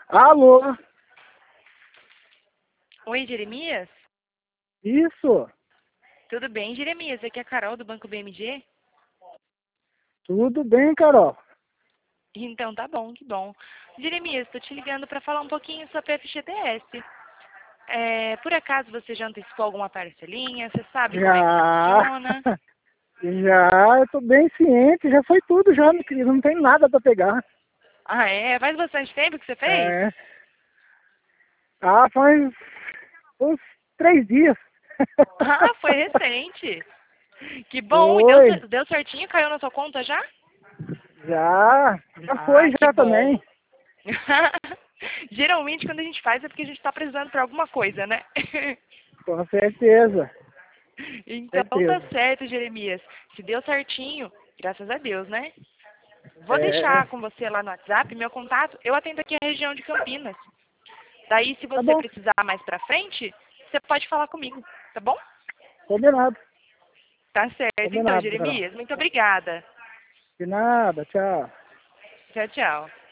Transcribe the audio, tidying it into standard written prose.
Alô? Oi, Jeremias? Isso? Tudo bem, Jeremias? Aqui é a Carol do Banco BMG. Tudo bem, Carol? Então tá bom, que bom. Jeremias, estou te ligando para falar um pouquinho sobre a FGTS. Por acaso você já antecipou alguma parcelinha? Você sabe como é que Já, funciona? já, eu tô bem ciente, já foi tudo já, meu querido, não tem nada pra pegar. Ah, é? Faz bastante tempo que você fez? É, faz uns 3 dias. Ah, foi recente. Que bom, e deu, Foi, deu certinho? Caiu na sua conta já? já Ah, foi que já bom. também, Geralmente quando a gente faz é porque a gente está precisando para alguma coisa, né? com certeza, Então tá certeza. certo, Jeremias. Se deu certinho, graças a Deus, né? Vou É, deixar com você lá no WhatsApp meu contato. Eu atendo aqui a região de Campinas. Daí, se tá você bom, precisar mais pra frente, você pode falar comigo, tá bom? combinado, Tá certo. Então, combinado, Carol. Jeremias, muito obrigada. De nada, tchau. Tchau, tchau.